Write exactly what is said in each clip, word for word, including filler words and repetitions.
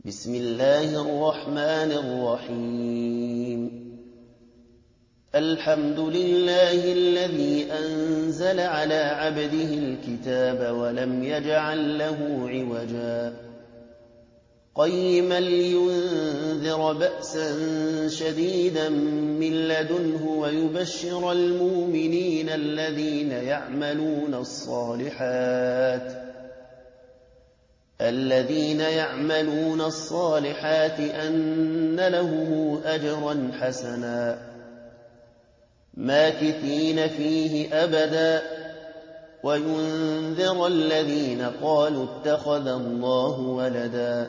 بسم الله الرحمن الرحيم الحمد لله الذي أنزل على عبده الكتاب ولم يجعل له عوجا قيما لينذر بأسا شديدا من لدنه ويبشر المؤمنين الذين يعملون الصالحات الذين يعملون الصالحات أن لهم أجرا حسنا ماكثين فيه أبدا وينذر الذين قالوا اتخذ الله ولدا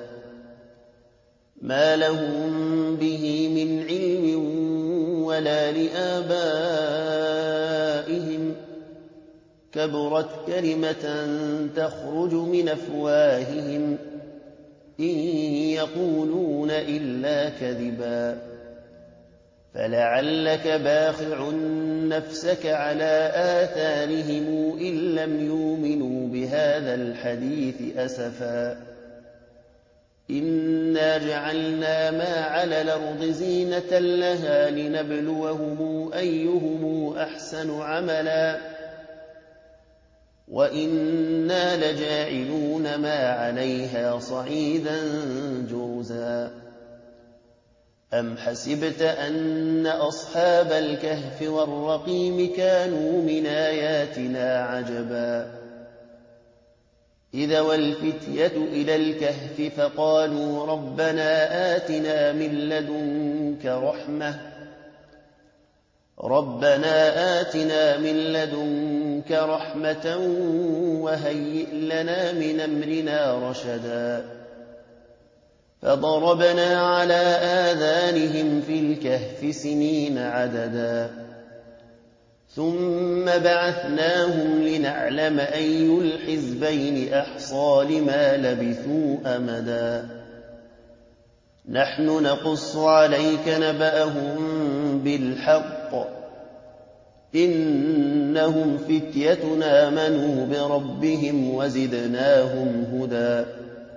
ما لهم به من علم ولا لآبائهم كبرت كلمة تخرج من أفواههم إن يقولون إلا كذبا فلعلك باخع نفسك على آثارهم إن لم يؤمنوا بهذا الحديث أسفا إنا جعلنا ما على الأرض زينة لها لنبلوهم أيهم أحسن عملا وإنا لجاعلون ما عليها صعيدا جرزا أم حسبت أن أصحاب الكهف والرقيم كانوا من آياتنا عجبا إذا والفتية إلى الكهف فقالوا ربنا آتنا من لدنك رحمة ربنا آتنا من لدنك رحمة وهيئ لنا من أمرنا رشدا فضربنا على آذانهم في الكهف سنين عددا ثم بعثناهم لنعلم أي الحزبين أحصى لما لبثوا أمدا نحن نقص عليك نبأهم بالحق إنهم فتية آمنوا بربهم وزدناهم هدى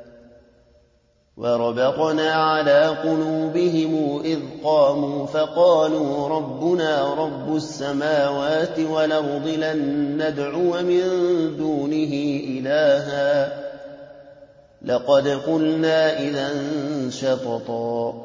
وربطنا على قلوبهم إذ قاموا فقالوا ربنا رب السماوات والأرض لن ندعو من دونه إلها لقد قلنا إذا شططا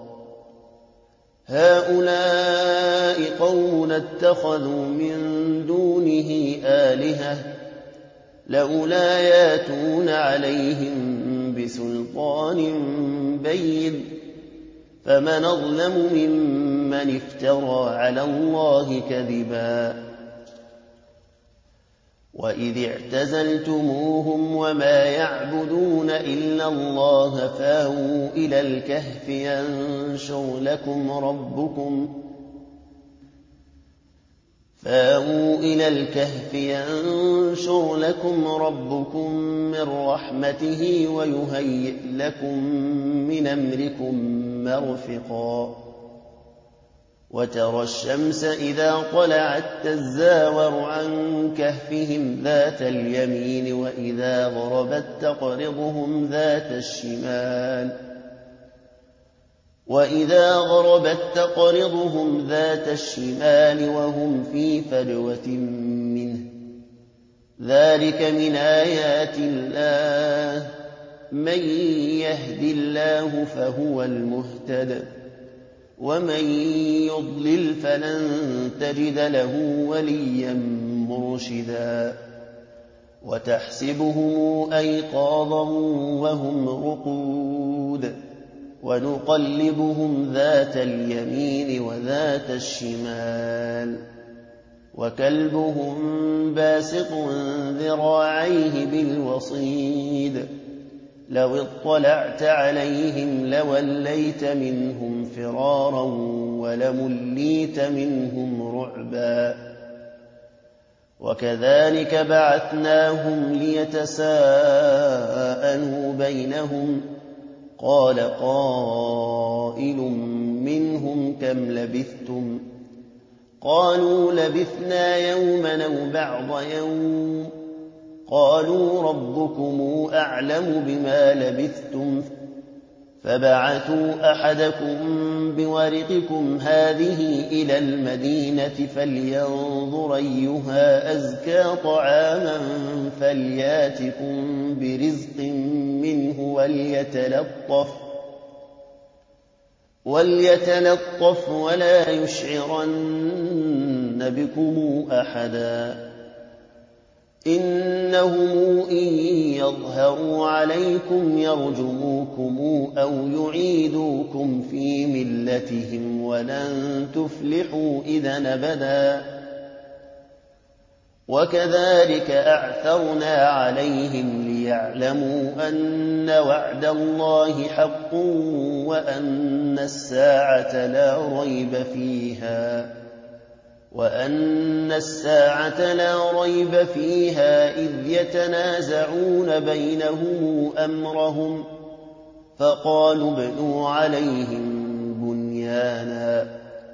هؤلاء قوم اتخذوا من دونه آلهة لولا ياتون عليهم بسلطان بين فمن أظلم ممن افترى على الله كذبا وإذ اعتزلتموهم وما يعبدون إلا الله فاووا إلى الكهف ينشر لكم ربكم فاووا إلى الكهف ينشر لكم ربكم من رحمته ويهيئ لكم من أمركم مرفقا وترى الشمس إذا طلعت تزاور عن كهفهم ذات اليمين وإذا غربت تقرضهم ذات الشمال وإذا غربت تقرضهم ذات الشمال وهم في فجوة منه ذلك من آيات الله من يهد الله فهو المهتد ومن يضلل فلن تجد له وليا مرشدا وتحسبهم أيقاظا وهم رقود ونقلبهم ذات اليمين وذات الشمال وكلبهم باسط ذراعيه بالوصيد لو اطلعت عليهم لوليت منهم فرارا ولمليت منهم رعبا وكذلك بعثناهم ليتساءلوا بينهم قال قائل منهم كم لبثتم قالوا لبثنا يوما أو بعض يوم قالوا ربكم أعلم بما لبثتم فبعثوا أحدكم بورقكم هذه إلى المدينة فلينظر أيها أزكى طعاما فلياتكم برزق منه وليتلطف وليتلطف ولا يشعرن بكم أحدا إنهم إن يظهروا عليكم يرجموكم أو يعيدوكم في ملتهم ولن تفلحوا إذا أبدا وكذلك أعثرنا عليهم ليعلموا أن وعد الله حق وأن الساعة لا ريب فيها وأن الساعة لا ريب فيها إذ يتنازعون بينهم أمرهم فقالوا ابنوا عليهم بنيانا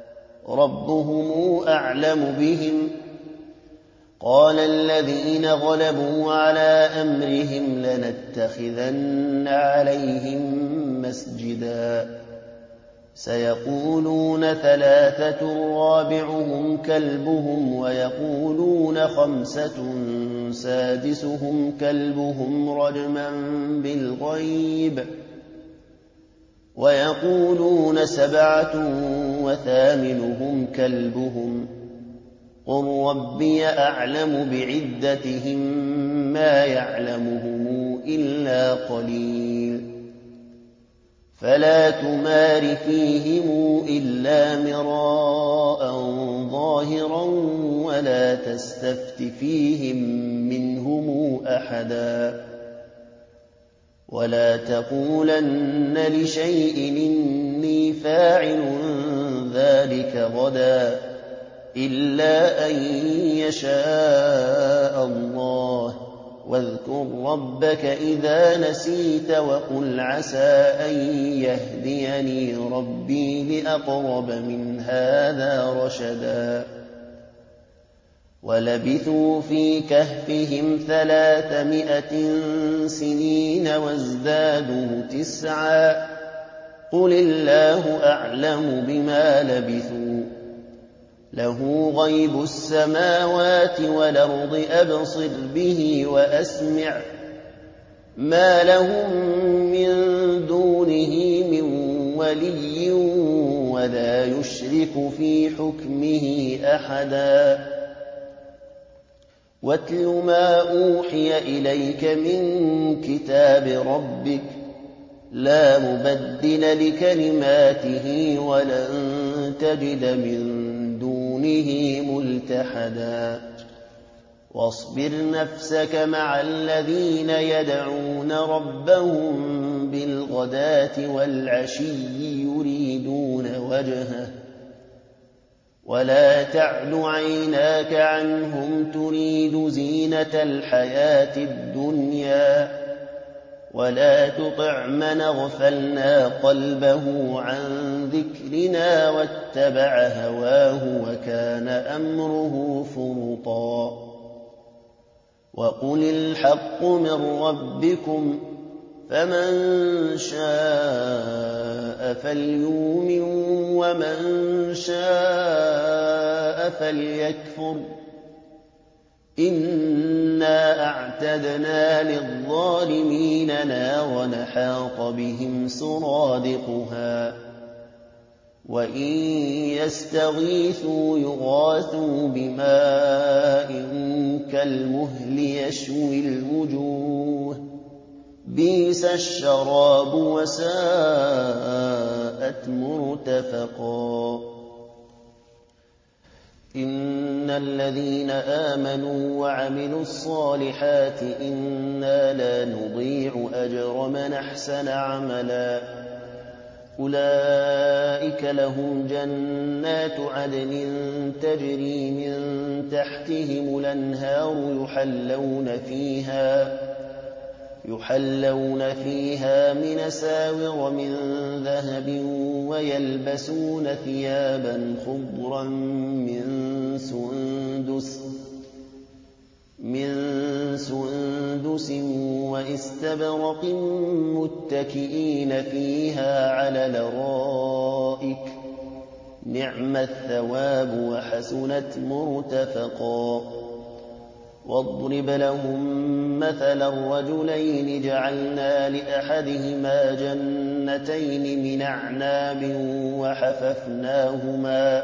ربهم أعلم بهم قال الذين غلبوا على أمرهم لنتخذن عليهم مسجدا سيقولون ثلاثة رابعهم كلبهم ويقولون خمسة سادسهم كلبهم رجما بالغيب ويقولون سبعة وثامنهم كلبهم قل ربي أعلم بعدتهم ما يعلمهم إلا قليل فلا تمار فيهم إلا مراء ظاهرا ولا تستفت فيهم منهم أحدا ولا تقولن لشيء إني فاعل ذلك غدا إلا أن يشاء الله واذكر ربك إذا نسيت وقل عسى أن يهديني ربي لأقرب من هذا رشدا ولبثوا في كهفهم ثلاثمائة سنين وازدادوا تسعا قل الله أعلم بما لبثوا له غيب السماوات والأرض أبصر به وأسمع ما لهم من دونه من ولي ولا يشرك في حكمه أحدا واتل ما أوحي إليك من كتاب ربك لا مبدل لكلماته ولن تجد من دونه ملتحدا واصبر نفسك مع الذين يدعون ربهم بالغداة والعشي يريدون وجهه ولا تعد عيناك عنهم تريد زينة الحياة الدنيا ولا تطع من اغفلنا قلبه عن ذكرنا واتبع هواه وكان أمره فرطا وقل الحق من ربكم فمن شاء فليؤمن ومن شاء فليكفر إنا أعتدنا للظالمين نارا نحاط بهم سرادقها وإن يستغيثوا يغاثوا بماء كالمهل يشوي الوجوه بئس الشراب وساءت مرتفقا إن الذين آمنوا وعملوا الصالحات إنا لا نضيع أجر من أحسن عملا أولئك لهم جنات عدن تجري من تحتهم الأنهار يحلون فيها يحلون فيها من أساور من ذهب ويلبسون ثيابا خضرا من سندس من سندس وإستبرق متكئين فيها على الأرائك نعم الثواب وحسنت مرتفقا واضرب لهم مثلا الرجلين جعلنا لأحدهما جنتين من أعناب وحففناهما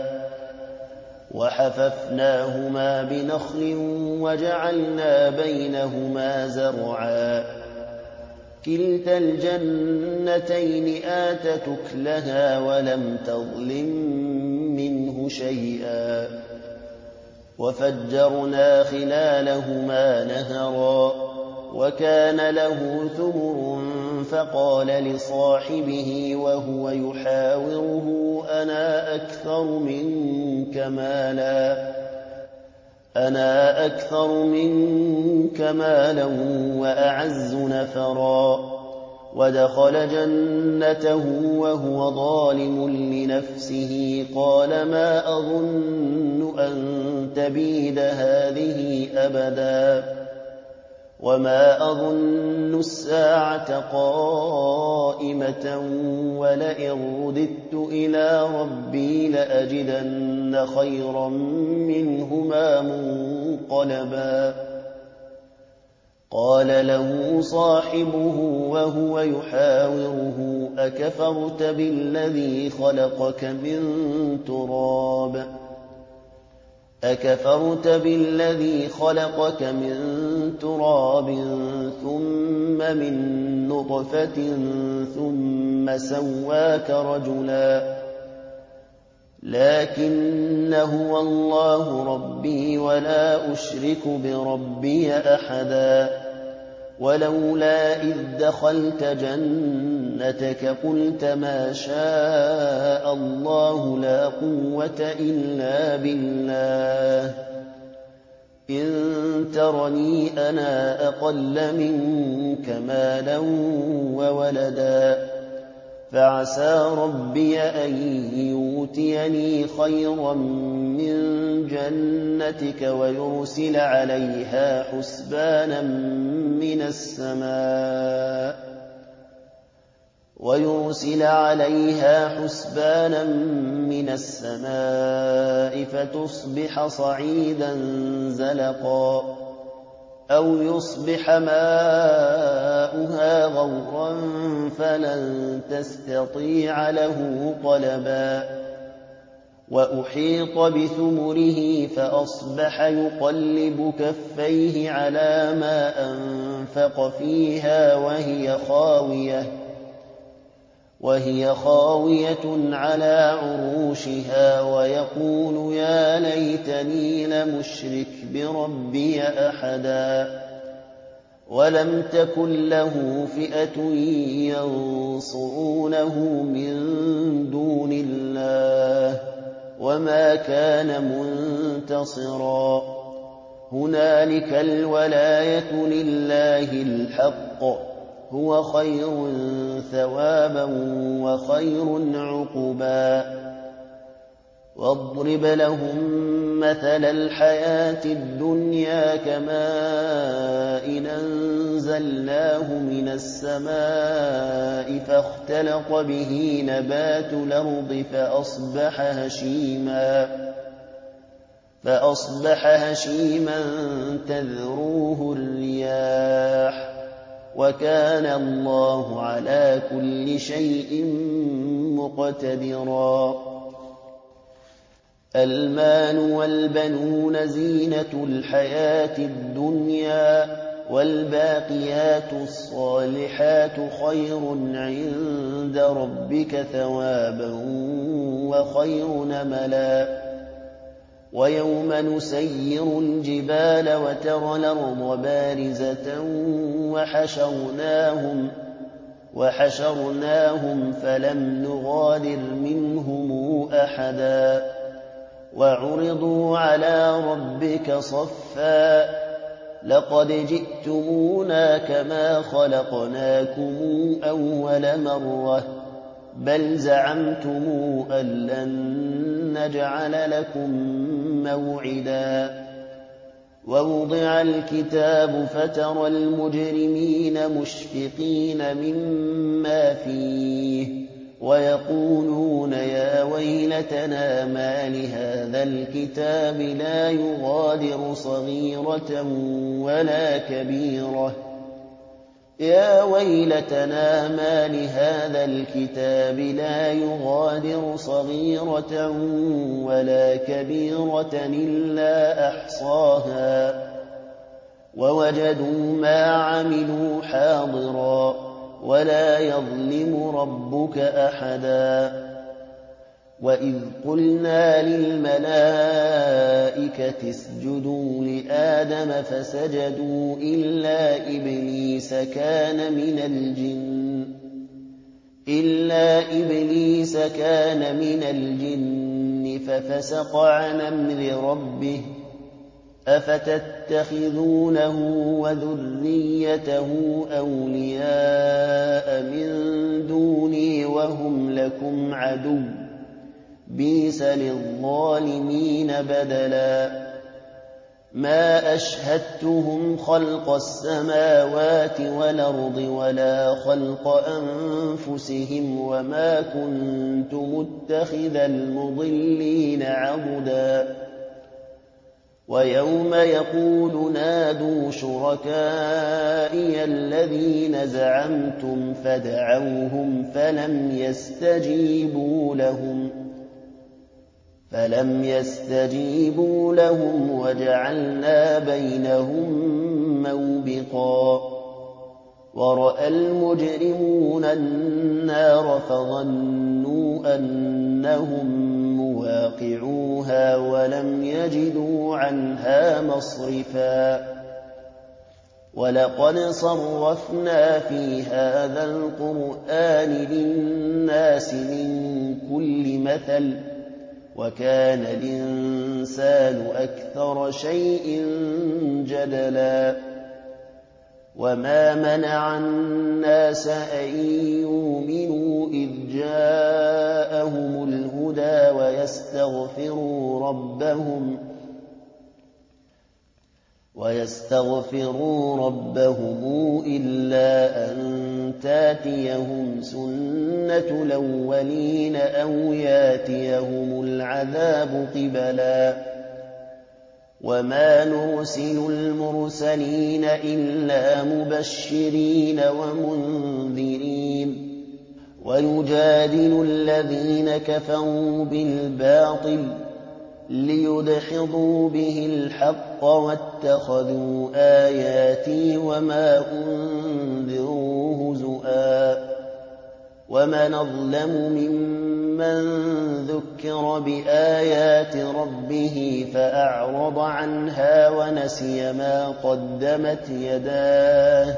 وحففناهما بنخل وجعلنا بينهما زرعا كلتا الجنتين آتت أكلها ولم تظلم منه شيئا وفجرنا خلالهما نهرا وكان له ثمر فقال لصاحبه وهو يحاوره أنا أكثر منك مالا أنا أكثر منك مالا وأعز نفرا ودخل جنته وهو ظالم لنفسه قال ما أظن أن تبيد هذه أبدا وما أظن الساعة قائمة ولئن رددت إلى ربي لأجدن خيرا منهما منقلبا قال له صاحبه وهو يحاوره أكفرت بالذي خلقك من تراب أكفرت بالذي خلقك من تراب ثم من نطفة ثم سواك رجلا لكن هو الله ربي ولا أشرك بربي أحدا ولولا إذ دخلت جنتك قلت ما شاء الله لا قوة إلا بالله إن ترني أنا أقل منك مالا وولدا فعسى ربي أن يؤتيني خيرا من جنتك ويرسل عليها حسبانا من السماء ويرسل عليها حسبانا من السماء فتصبح صعيدا زلقا أو يصبح ماؤها غورا فلن تستطيع له طلبا وأحيط بثمره فأصبح يقلب كفيه على ما أنفق فيها وهي خاوية وهي خاوية على عروشها ويقول يا ليتني لمشرك بربي أحدا ولم تكن له فئة ينصرونه من دون الله وما كان منتصرا هنالك الولاية لله الحق هو خير ثوابا وخير عقبا واضرب لهم مثل الحياة الدنيا كماء أنزلناه من السماء فاختلط به نبات الأرض فأصبح هشيما فأصبح هشيما تذروه الرياح وكان الله على كل شيء مقتدرا المال والبنون زينة الحياة الدنيا والباقيات الصالحات خير عند ربك ثوابا وخير نملا ويوم نسير الجبال وترى الأرض بارزة وحشرناهم, وحشرناهم فلم نغادر منهم أحدا وعرضوا على ربك صفا لقد جئتمونا كما خلقناكم أول مرة بل زعمتم أن لن نجعل لكم موعدا ووضع الكتاب فترى المجرمين مشفقين مما فيه ويقولون يا ويلتنا ما لهذا الكتاب لا يغادر صغيرة ولا كبيرة يا ويلتنا ما لهذا الكتاب لا يغادر صغيرة ولا كبيرة إلا أحصاها ووجدوا ما عملوا حاضرا ولا يظلم ربك أحدا وإذ قلنا للملائكة اسجدوا لآدم فسجدوا إلا إبليس كان من الجن إلا إبليس كان من الجن ففسق عن أمر ربه أفتتخذونه وذريته أولياء من دوني وهم لكم عدو بئس للظالمين بدلا ما أشهدتهم خلق السماوات والأرض ولا خلق أنفسهم وما كنت متخذ المضلين عضدا ويوم يقول نادوا شركائي الذين زعمتم فدعوهم فلم يستجيبوا لهم فلم يستجيبوا لهم وجعلنا بينهم موبقا ورأى المجرمون النار فظنوا أنهم مواقعوها ولم يجدوا عنها مصرفا ولقد صرفنا في هذا القرآن للناس من كل مثل وكان الإنسان أكثر شيء جدلا وما منع الناس أن يؤمنوا إذ جاءهم الهدى ويستغفروا ربهم ويستغفروا ربهم إلا أن تاتيهم سنة الأولين أو ياتيهم العذاب قبلا وما نرسل المرسلين إلا مبشرين ومنذرين ويجادل الذين كفروا بالباطل ليدحضوا به الحق واتخذوا آياتي وما أنذروا هزؤا ومن أظلم ممن ذكر بآيات ربه فأعرض عنها ونسي ما قدمت يداه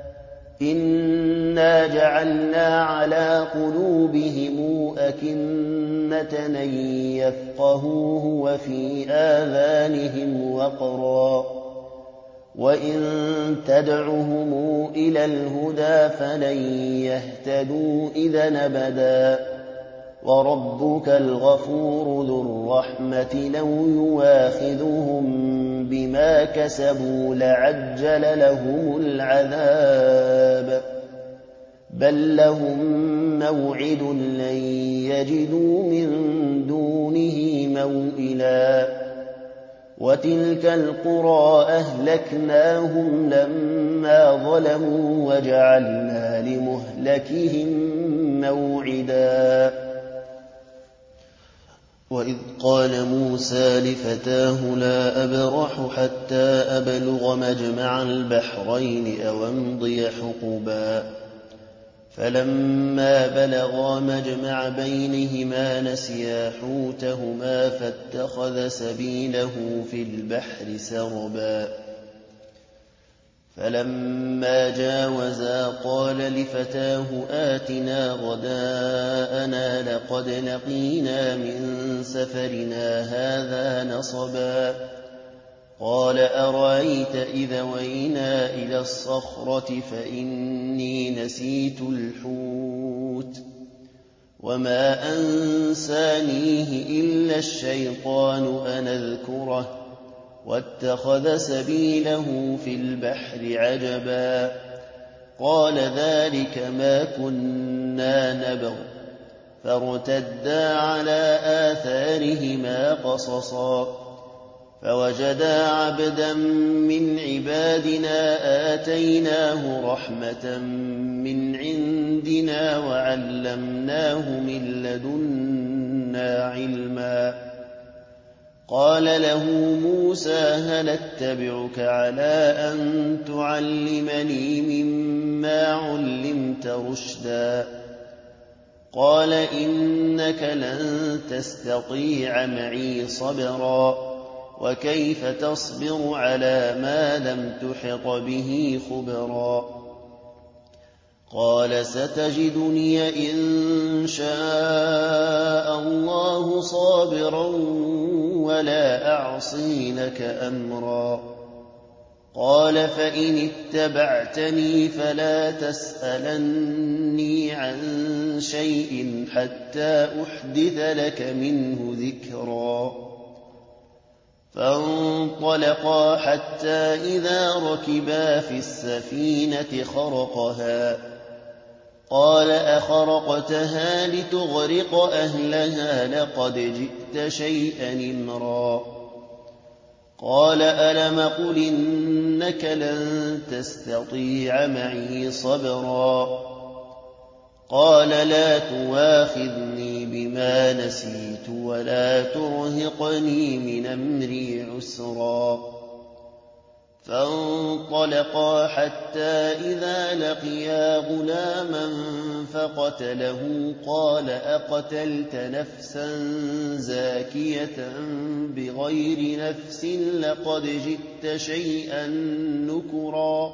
إنا جعلنا على قلوبهم أكنة أن يفقهوه وفي آذانهم وقرا وإن تدعهم إلى الهدى فلن يهتدوا إذا أبدا وربك الغفور ذو الرحمة لو يواخذهم بما كسبوا لعجل لهم العذاب بل لهم موعد لن يجدوا من دونه موئلا وتلك القرى أهلكناهم لما ظلموا وجعلنا لمهلكهم موعدا وإذ قال موسى لفتاه لا أبرح حتى أبلغ مجمع البحرين أو أمضي حقبا فلما بلغا مجمع بينهما نسيا حوتهما فاتخذ سبيله في البحر سربا فلما جاوزا قال لفتاه آتنا غداءنا لقد لقينا من سفرنا هذا نصبا قال أرأيت إذا وينا إلى الصخرة فإني نسيت الحوت وما أنسانيه إلا الشيطان أن أذكره واتخذ سبيله في البحر عجبا قال ذلك ما كنا نبغ فارتدا على آثارهما قصصا فوجدا عبدا من عبادنا آتيناه رحمة من عندنا وعلمناه من لدنا علما قال له موسى هل اتبعك على أن تعلمني مما علمت رشدا قال إنك لن تستطيع معي صبرا وكيف تصبر على ما لم تحط به خبرا قال ستجدني إن شاء الله صابرا ولا أعصي لك أمرا قال فإن اتبعتني فلا تسألني عن شيء حتى أحدث لك منه ذكرا فانطلقا حتى إذا ركبا في السفينة خرقها قال أخرقتها لتغرق أهلها لقد جئت شيئا إمرا قال ألم قل إنك لن تستطيع معي صبرا قال لا تواخذني بما نسيت ولا ترهقني من أمري عسرا فانطلقا حتى إذا لقيا غلاما فقتله قال أقتلت نفسا زاكية بغير نفس لقد جئت شيئا نكرا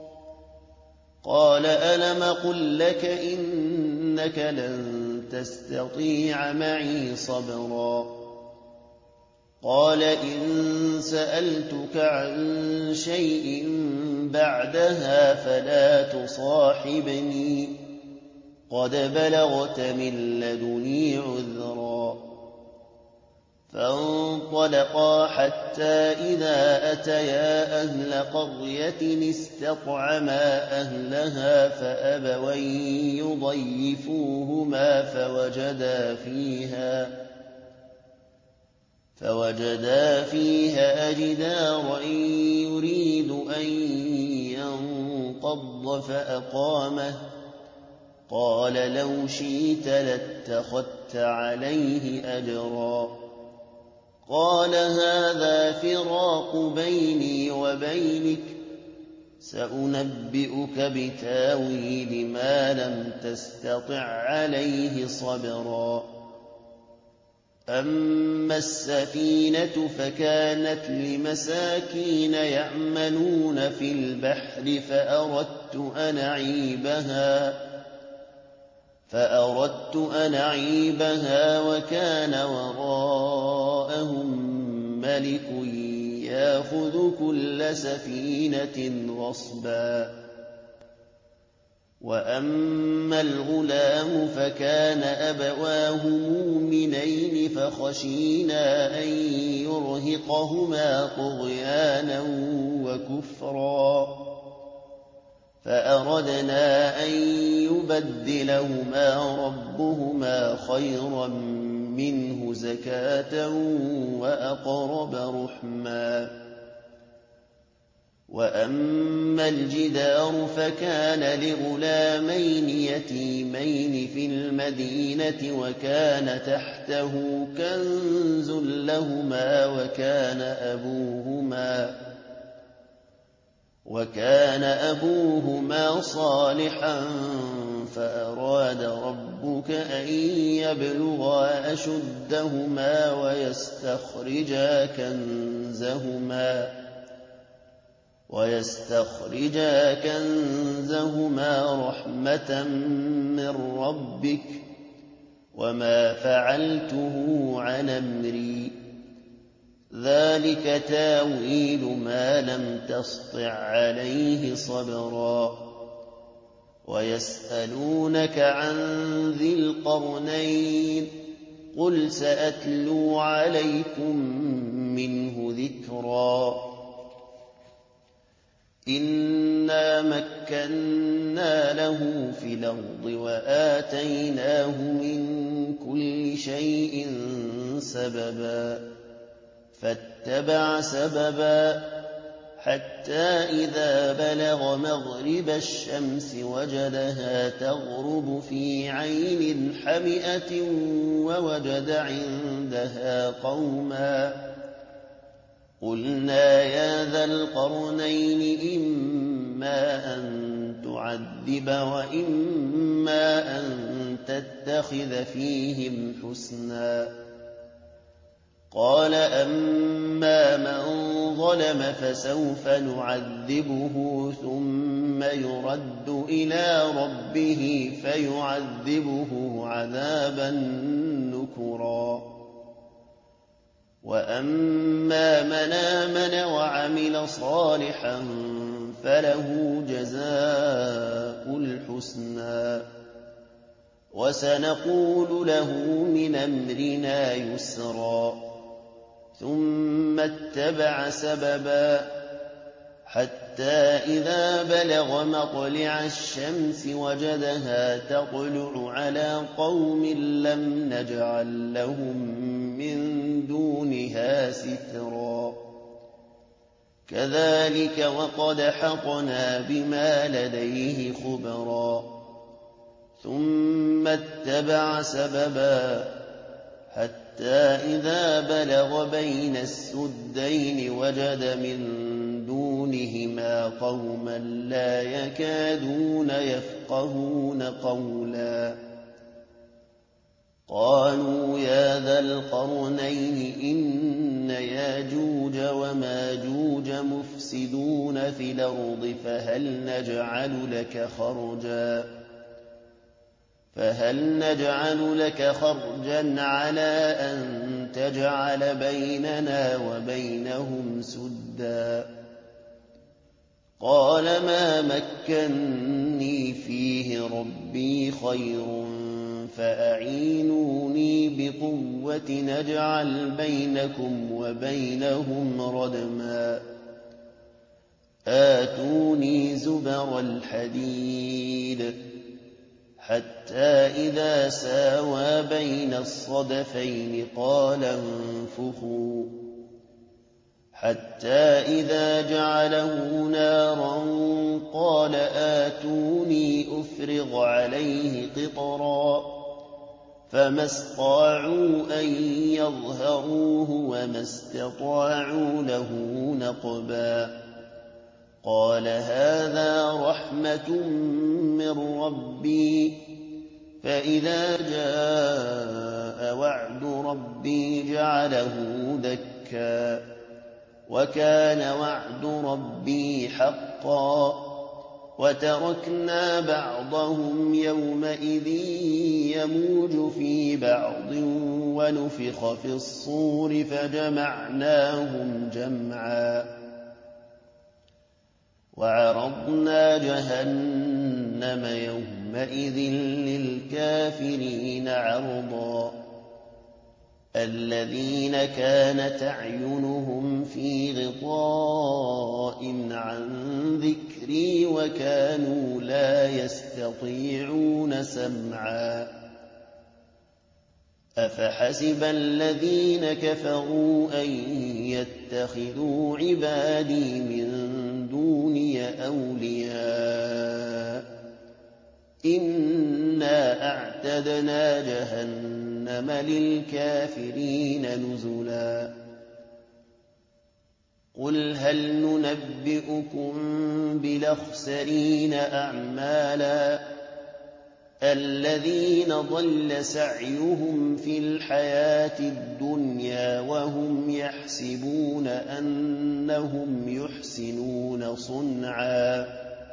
قال ألم قل لك إنك لن تستطيع معي صبرا قال إن سألتك عن شيء بعدها فلا تصاحبني قد بلغت من لدني عذرا فانطلقا حتى إذا أتيا أهل قرية استطعما أهلها فأبوا أن يضيفوهما فوجدا فيها فوجدا فيها جدارا يريد أن ينقض فأقامه قال لو شئت لاتخذت عليه أجرا قال هذا فراق بيني وبينك سأنبئك بتاويل ما لم تستطع عليه صبرا أما السفينة فكانت لمساكين يعملون في البحر فأردت أن أعيبها فأردت أن أعيبها وكان وراءهم ملك يأخذ كل سفينة غصبا وأما الغلام فكان أبواه مؤمنين فخشينا أن يرهقهما طغيانا وكفرا فأردنا أن يبدلهما ربهما خيرا منه زكاة وأقرب رحما وأما الجدار فكان لغلامين يتيمين في المدينة وكان تحته كنز لهما وكان أبوهما وكان أبوهما صالحا فأراد ربك أن يبلغا أشدهما ويستخرجا كنزهما ويستخرجا كنزهما رحمة من ربك وما فعلته عن أمري ذلك تاويل ما لم تسطع عليه صبرا ويسألونك عن ذي القرنين قُلْ سَأَتْلُو عَلَيْكُم مِّنْهُ ذِكْرًا إِنَّا مَكَّنَّا لَهُ فِي الْأَرْضِ وَآتَيْنَاهُ مِن كُلِّ شَيْءٍ سَبَبًا فَاتَّبَعَ سَبَبًا حَتَّىٰ إِذَا بَلَغَ مَغْرِبَ الشَّمْسِ وَجَدَهَا تَغْرُبُ فِي عَيْنٍ حَمِئَةٍ وَوَجَدَ عِندَهَا قَوْمًا قُلْنَا يَا ذَا الْقَرْنَيْنِ إِمَّا أَن تُعَذِّبَ وَإِمَّا أَن تَتَّخِذَ فِيهِمْ حُسْنًا قَالَ أَمَّا مَن ظَلَمَ فَسَوْفَ نُعَذِّبُهُ ثُمَّ يُرَدُّ إِلَىٰ رَبِّهِ فَيُعَذِّبُهُ عَذَابًا نُّكْرًا وَأَمَّا مَنْ آمَنَ وَعَمِلَ صَالِحًا فَلَهُ جَزَاءُ الْحُسْنَىٰ وَسَنَقُولُ لَهُ مِنْ أَمْرِنَا يُسْرًا ثُمَّ اتَّبَعَ سَبَبًا حَتَّىٰ إِذَا بَلَغَ مَطْلِعَ الشَّمْسِ وَجَدَهَا تَطْلُعُ عَلَىٰ قَوْمٍ لَّمْ نَجْعَل لَّهُم مِّن دُونِهَا سِتْرًا كَذَٰلِكَ وَقَدْ أَحَطْنَا بِمَا لَدَيْهِ خُبْرًا ثُمَّ اتَّبَعَ سَبَبًا حَتَّىٰ إِذَا بَلَغَ بَيْنَ السُّدَّيْنِ وَجَدَ مِن دُونِهِمَا قَوْمًا لَّا يَكَادُونَ يَفْقَهُونَ قَوْلًا قَالُوا يَا ذَا الْقَرْنَيْنِ إِنَّ يَأْجُوجَ وَمَأْجُوجَ مُفْسِدُونَ فِي الْأَرْضِ فَهَلْ نَجْعَلُ لَكَ خَرْجًا فهل نجعل لك خرجا على أن تجعل بيننا وبينهم سدا قال ما مكني فيه ربي خير فأعينوني بقوة نجعل بينكم وبينهم ردما آتوني زبر الحديد حتى إذا ساوى بين الصدفين قال انفخوا حتى إذا جعله نارا قال آتوني أفرغ عليه قطرا فما استطاعوا أن يظهروه وما استطاعوا له نقبا قال هذا رحمة من ربي فإذا جاء وعد ربي جعله دكا وكان وعد ربي حقا وتركنا بعضهم يومئذ يموج في بعض ونفخ في الصور فجمعناهم جمعا وعرضنا جهنم يومئذ للكافرين عرضا الذين كانت أعينهم في غطاء عن ذكري وكانوا لا يستطيعون سمعا أفحسب الذين كفروا أن يتخذوا عبادي من دوني أولياء إنا أعتدنا جهنم للكافرين نزلا قل هل ننبئكم بالأخسرين أعمالا الذين ضل سعيهم في الحياة الدنيا وهم يحسبون أنهم يحسنون صنعا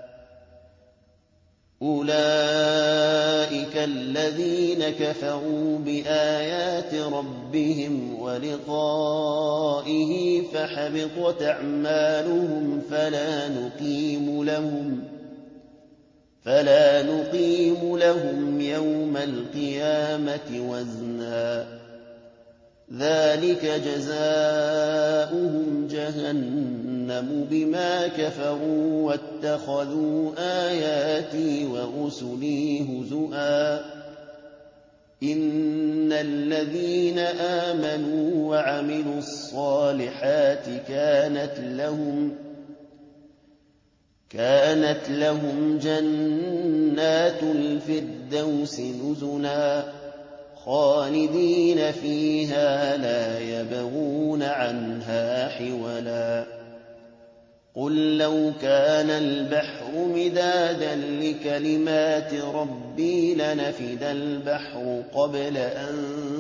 أولئك الذين كفروا بآيات ربهم ولقائه فحبطت أعمالهم فلا نقيم لهم فلا نقيم لهم يوم القيامة وزنا ذلك جزاؤهم جهنم بما كفروا واتخذوا آياتي ورسلي هزؤا إن الذين آمنوا وعملوا الصالحات كانت لهم كانت لهم جنات الفردوس نزلا خالدين فيها لا يبغون عنها حولا قل لو كان البحر مدادا لكلمات ربي لنفد البحر قبل أن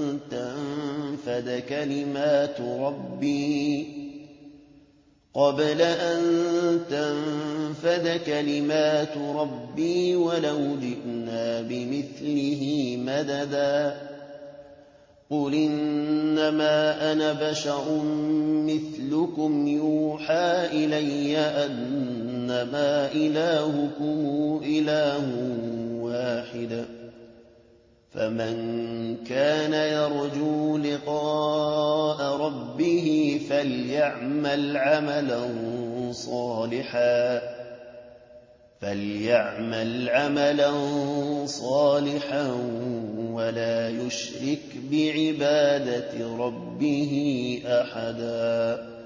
تنفد كلمات ربي قبل أن تنفد كلمات ربي ولو جئنا بمثله مددا قل إنما أنا بشر مثلكم يوحى إلي أنما إلهكم إله واحد فمن كان يرجو لقاء ربه فليعمل عملا صالحا فليعمل عملا صالحا ولا يشرك بعبادة ربه أحدا